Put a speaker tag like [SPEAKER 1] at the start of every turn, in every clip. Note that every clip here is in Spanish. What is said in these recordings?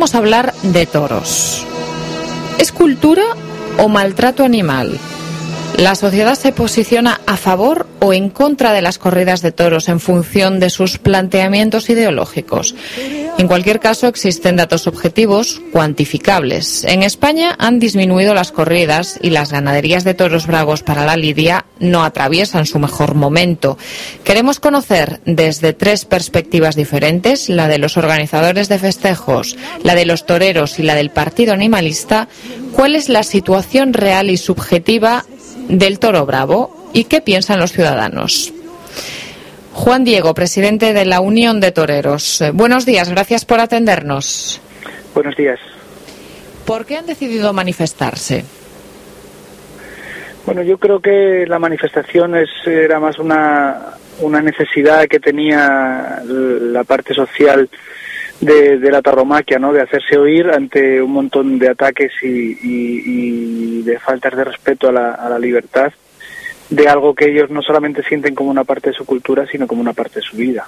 [SPEAKER 1] vamos a hablar de toros. ¿Es cultura o maltrato animal? ¿La sociedad se posiciona a favor o en contra de las corridas de toros en función de sus planteamientos ideológicos? En cualquier caso, existen datos objetivos cuantificables. En España han disminuido las corridas y las ganaderías de toros bravos para la lidia no atraviesan su mejor momento. Queremos conocer desde tres perspectivas diferentes, la de los organizadores de festejos, la de los toreros y la del partido animalista, cuál es la situación real y subjetiva del toro bravo y qué piensan los ciudadanos. Juan Diego, presidente de la Unión de Toreros. Buenos días, gracias por atendernos.
[SPEAKER 2] Buenos días.
[SPEAKER 1] ¿Por qué han decidido manifestarse?
[SPEAKER 2] Bueno, yo creo que la manifestación era más una necesidad que tenía la parte social de la tauromaquia, ¿no? De hacerse oír ante un montón de ataques y de faltas de respeto a la libertad, de algo que ellos no solamente sienten como una parte de su cultura, sino como una parte de su vida.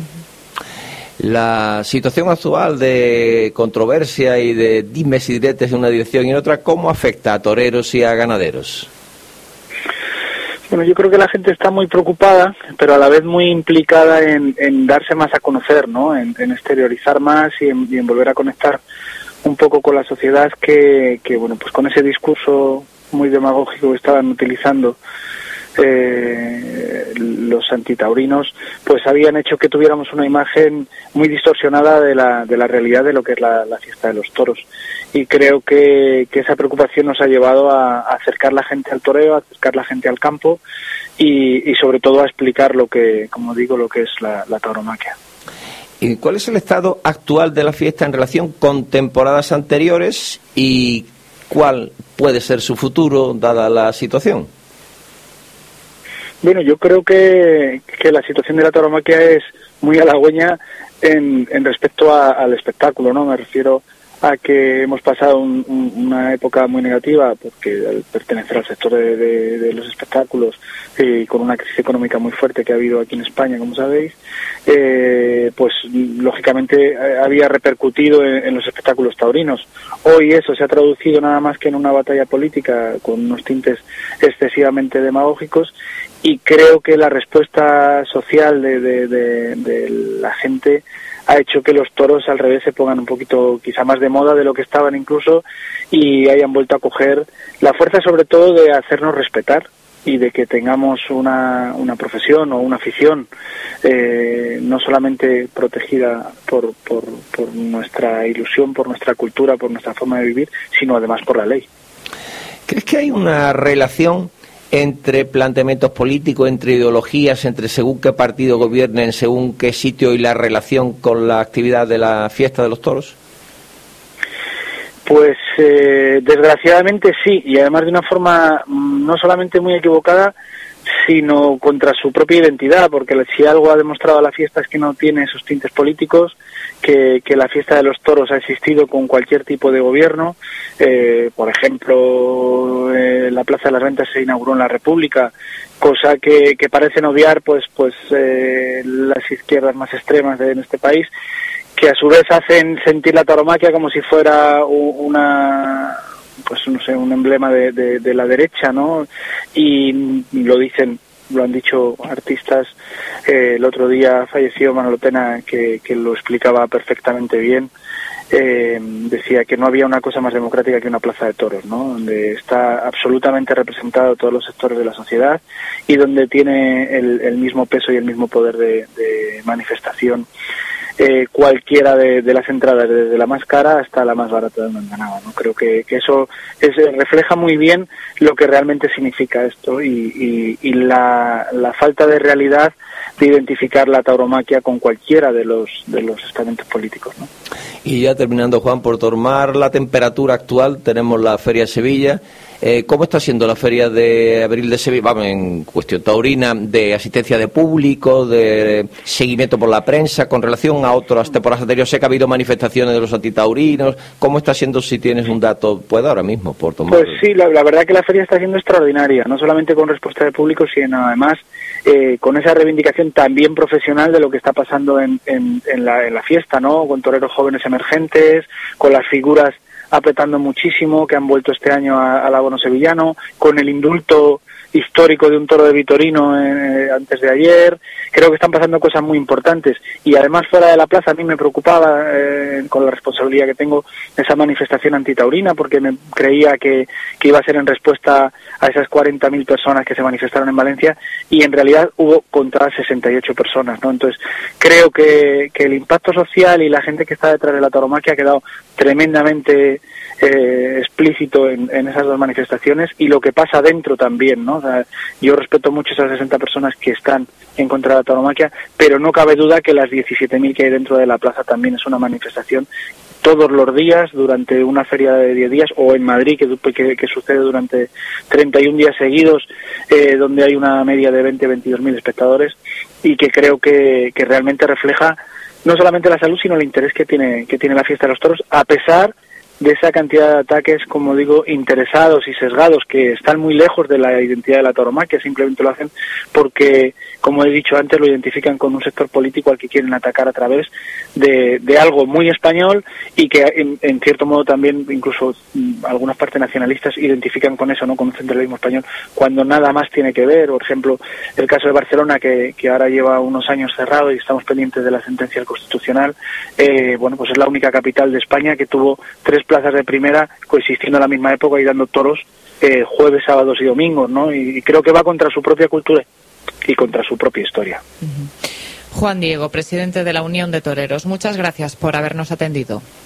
[SPEAKER 3] La situación actual de controversia y de dimes y diretes en una dirección y en otra, ¿cómo afecta a toreros y a ganaderos?
[SPEAKER 2] Bueno, yo creo que la gente está muy preocupada, pero a la vez muy implicada en darse más a conocer, ¿no? En exteriorizar más y en volver a conectar un poco con la sociedad que bueno, pues con ese discurso muy demagógico que estaban utilizando los antitaurinos, pues habían hecho que tuviéramos una imagen muy distorsionada de la realidad de lo que es la fiesta de los toros. Y creo que esa preocupación nos ha llevado a acercar la gente al toreo, a acercar la gente al campo y sobre todo a explicar lo que, como digo, lo que es la tauromaquia.
[SPEAKER 3] ¿Y cuál es el estado actual de la fiesta en relación con temporadas anteriores y cuál puede ser su futuro dada la situación?
[SPEAKER 2] Bueno, yo creo que la situación de la tauromaquia es muy halagüeña en respecto al espectáculo, ¿no? Me refiero a que hemos pasado una época muy negativa porque al pertenecer al sector de los espectáculos y con una crisis económica muy fuerte que ha habido aquí en España, como sabéis, pues lógicamente había repercutido en los espectáculos taurinos. Hoy eso se ha traducido nada más que en una batalla política con unos tintes excesivamente demagógicos y creo que la respuesta social de la gente ha hecho que los toros al revés se pongan un poquito quizá más de moda de lo que estaban incluso y hayan vuelto a coger la fuerza sobre todo de hacernos respetar y de que tengamos una profesión o una afición no solamente protegida por nuestra ilusión, por nuestra cultura, por nuestra forma de vivir, sino además por la ley.
[SPEAKER 3] ¿Crees que hay una relación entre planteamientos políticos, entre ideologías, entre según qué partido gobiernen, según qué sitio y la relación con la actividad de la fiesta de los toros?
[SPEAKER 2] Pues desgraciadamente sí, y además de una forma no solamente muy equivocada, sino contra su propia identidad, porque si algo ha demostrado la fiesta es que no tiene esos tintes políticos, que la fiesta de los toros ha existido con cualquier tipo de gobierno. Por ejemplo, la Plaza de las Ventas se inauguró en la República, cosa que parecen obviar pues las izquierdas más extremas en este país, que a su vez hacen sentir la tauromaquia como si fuera una pues no sé, un emblema de la derecha, ¿no? Y lo han dicho artistas. El otro día falleció Manolo Tena, que lo explicaba perfectamente bien. Decía que no había una cosa más democrática que una plaza de toros, ¿no? Donde está absolutamente representado todos los sectores de la sociedad y donde tiene el mismo peso y el mismo poder de manifestación cualquiera de las entradas, desde la más cara hasta la más barata de una empanada, ¿no? Creo que eso refleja muy bien lo que realmente significa esto y la falta de realidad de identificar la tauromaquia con cualquiera de los estamentos políticos, ¿no?
[SPEAKER 3] Y ya terminando, Juan, por tomar la temperatura actual, tenemos la Feria de Sevilla. ¿Cómo está siendo la Feria de Abril de Sevilla? Vamos, en cuestión taurina, de asistencia de público, de seguimiento por la prensa, con relación a otras temporadas anteriores. Sé que ha habido manifestaciones de los antitaurinos. ¿Cómo está siendo, si tienes un dato, pues ahora mismo, por tomar?
[SPEAKER 2] Pues sí, la verdad que la feria está siendo extraordinaria, no solamente con respuesta de público, sino además con esa reivindicación también profesional de lo que está pasando en la fiesta, ¿no? Con toreros jóvenes emergentes, con las figuras apretando muchísimo, que han vuelto este año al abono sevillano, con el indulto histórico de un toro de Vitorino antes de ayer. Creo que están pasando cosas muy importantes, y además fuera de la plaza a mí me preocupaba, con la responsabilidad que tengo, esa manifestación antitaurina, porque me creía que iba a ser en respuesta a esas 40.000 personas que se manifestaron en Valencia, y en realidad hubo contra 68 personas, ¿no? Entonces creo que el impacto social y la gente que está detrás de la tauromaquia ha quedado tremendamente explícito en esas dos manifestaciones, y lo que pasa dentro también, ¿no? O sea, yo respeto mucho esas 60 personas que están en contra de la tauromaquia, pero no cabe duda que las 17.000 que hay dentro de la plaza también es una manifestación todos los días durante una feria de 10 días, o en Madrid, que sucede durante 31 días seguidos, donde hay una media de 22.000 espectadores, y que creo que realmente refleja no solamente la salud, sino el interés que tiene la fiesta de los toros, a pesar de esa cantidad de ataques, como digo, interesados y sesgados, que están muy lejos de la identidad de la tauromaquia. Simplemente lo hacen porque, como he dicho antes, lo identifican con un sector político al que quieren atacar a través de algo muy español, y que en cierto modo también, incluso algunas partes nacionalistas identifican con eso, ¿no? Con un centralismo español, cuando nada más tiene que ver. Por ejemplo, el caso de Barcelona, que ahora lleva unos años cerrado y estamos pendientes de la sentencia del Constitucional. Bueno, pues es la única capital de España que tuvo 3 plazas de primera coexistiendo a la misma época y dando toros jueves, sábados y domingos, ¿no? Y creo que va contra su propia cultura y contra su propia historia.
[SPEAKER 1] Juan Diego, presidente de la Unión de Toreros, muchas gracias por habernos atendido.